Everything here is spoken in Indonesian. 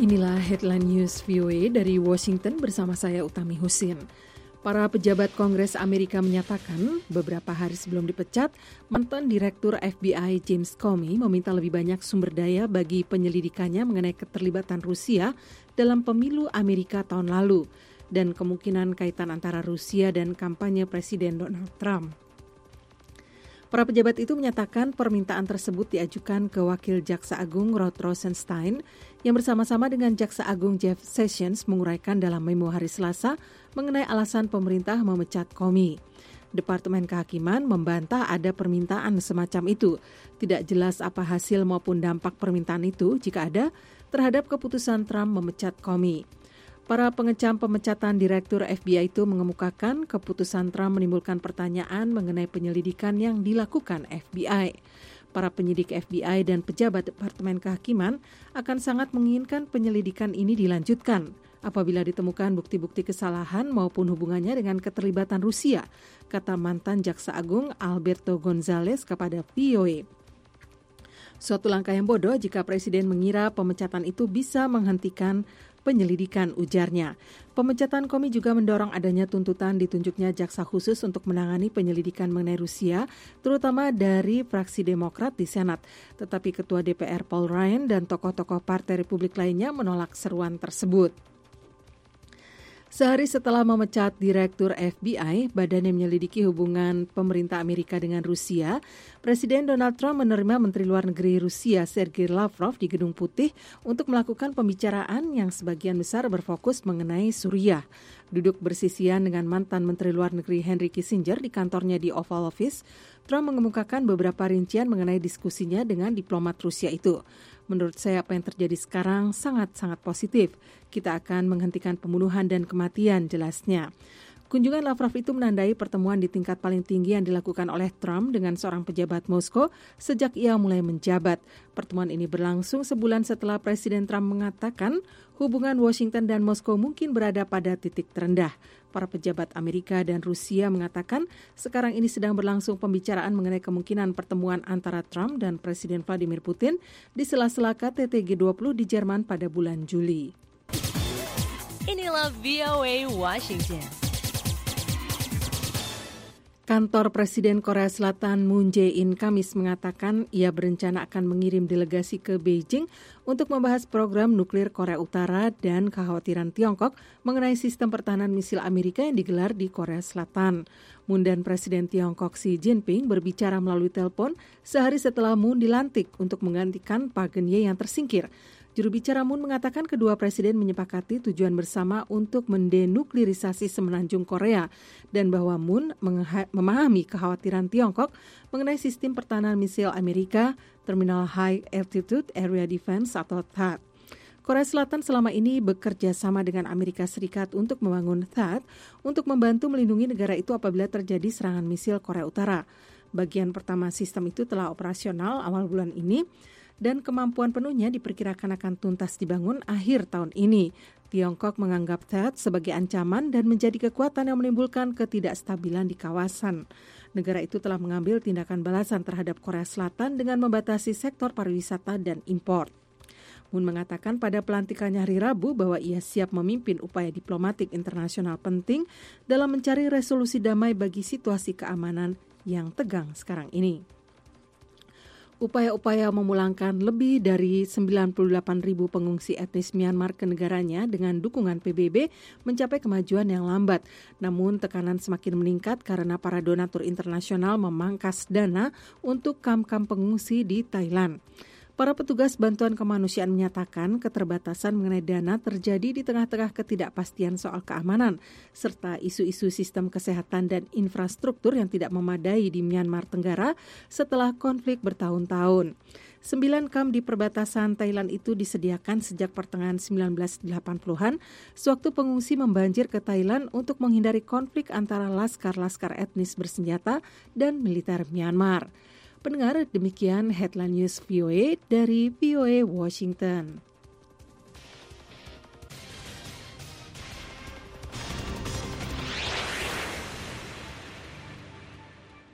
Inilah headline news VOA dari Washington bersama saya Utami Husin. Para pejabat Kongres Amerika menyatakan beberapa hari sebelum dipecat, mantan Direktur FBI James Comey meminta lebih banyak sumber daya bagi penyelidikannya mengenai keterlibatan Rusia dalam pemilu Amerika tahun lalu dan kemungkinan kaitan antara Rusia dan kampanye Presiden Donald Trump. Para pejabat itu menyatakan permintaan tersebut diajukan ke Wakil Jaksa Agung Rod Rosenstein yang bersama-sama dengan Jaksa Agung Jeff Sessions menguraikan dalam memo hari Selasa mengenai alasan pemerintah memecat Comey. Departemen Kehakiman membantah ada permintaan semacam itu. Tidak jelas apa hasil maupun dampak permintaan itu jika ada terhadap keputusan Trump memecat Comey. Para pengecam pemecatan Direktur FBI itu mengemukakan keputusan Trump menimbulkan pertanyaan mengenai penyelidikan yang dilakukan FBI. Para penyidik FBI dan pejabat Departemen Kehakiman akan sangat menginginkan penyelidikan ini dilanjutkan apabila ditemukan bukti-bukti kesalahan maupun hubungannya dengan keterlibatan Rusia, kata mantan Jaksa Agung Alberto Gonzales kepada VOA. Suatu langkah yang bodoh jika Presiden mengira pemecatan itu bisa menghentikan penyelidikan, ujarnya. Pemecatan Comey juga mendorong adanya tuntutan ditunjuknya jaksa khusus untuk menangani penyelidikan mengenai Rusia, terutama dari fraksi Demokrat di Senat. Tetapi Ketua DPR Paul Ryan dan tokoh-tokoh Partai Republik lainnya menolak seruan tersebut. Sehari setelah memecat Direktur FBI, badan yang menyelidiki hubungan pemerintah Amerika dengan Rusia, Presiden Donald Trump menerima Menteri Luar Negeri Rusia Sergei Lavrov di Gedung Putih untuk melakukan pembicaraan yang sebagian besar berfokus mengenai Suriah. Duduk bersisian dengan mantan Menteri Luar Negeri Henry Kissinger di kantornya di Oval Office, Trump mengemukakan beberapa rincian mengenai diskusinya dengan diplomat Rusia itu. Menurut saya apa yang terjadi sekarang sangat-sangat positif. Kita akan menghentikan pembunuhan dan kematian, jelasnya. Kunjungan Lavrov itu menandai pertemuan di tingkat paling tinggi yang dilakukan oleh Trump dengan seorang pejabat Moskow sejak ia mulai menjabat. Pertemuan ini berlangsung sebulan setelah Presiden Trump mengatakan hubungan Washington dan Moskow mungkin berada pada titik terendah. Para pejabat Amerika dan Rusia mengatakan sekarang ini sedang berlangsung pembicaraan mengenai kemungkinan pertemuan antara Trump dan Presiden Vladimir Putin di sela-sela KTT G20 di Jerman pada bulan Juli. Inilah VOA Washington. Kantor Presiden Korea Selatan Moon Jae-in Kamis mengatakan ia berencana akan mengirim delegasi ke Beijing untuk membahas program nuklir Korea Utara dan kekhawatiran Tiongkok mengenai sistem pertahanan misil Amerika yang digelar di Korea Selatan. Moon dan Presiden Tiongkok Xi Jinping berbicara melalui telepon sehari setelah Moon dilantik untuk menggantikan Park Geun-hye yang tersingkir. Juru bicara Moon mengatakan kedua presiden menyepakati tujuan bersama untuk mendenuklirisasi semenanjung Korea dan bahwa Moon memahami kekhawatiran Tiongkok mengenai sistem pertahanan misil Amerika, Terminal High Altitude Area Defense atau THAAD. Korea Selatan selama ini bekerja sama dengan Amerika Serikat untuk membangun THAAD untuk membantu melindungi negara itu apabila terjadi serangan misil Korea Utara. Bagian pertama sistem itu telah operasional awal bulan ini, dan kemampuan penuhnya diperkirakan akan tuntas dibangun akhir tahun ini. Tiongkok menganggap THAAD sebagai ancaman dan menjadi kekuatan yang menimbulkan ketidakstabilan di kawasan. Negara itu telah mengambil tindakan balasan terhadap Korea Selatan dengan membatasi sektor pariwisata dan impor. Moon mengatakan pada pelantikannya hari Rabu bahwa ia siap memimpin upaya diplomatik internasional penting dalam mencari resolusi damai bagi situasi keamanan yang tegang sekarang ini. Upaya-upaya memulangkan lebih dari 98.000 pengungsi etnis Myanmar ke negaranya dengan dukungan PBB mencapai kemajuan yang lambat. Namun tekanan semakin meningkat karena para donatur internasional memangkas dana untuk kamp-kamp pengungsi di Thailand. Para petugas bantuan kemanusiaan menyatakan keterbatasan mengenai dana terjadi di tengah-tengah ketidakpastian soal keamanan, serta isu-isu sistem kesehatan dan infrastruktur yang tidak memadai di Myanmar Tenggara setelah konflik bertahun-tahun. 9 kamp di perbatasan Thailand itu disediakan sejak pertengahan 1980-an, sewaktu pengungsi membanjir ke Thailand untuk menghindari konflik antara laskar-laskar etnis bersenjata dan militer Myanmar. Pendengar, demikian Headline News VOA dari VOA Washington.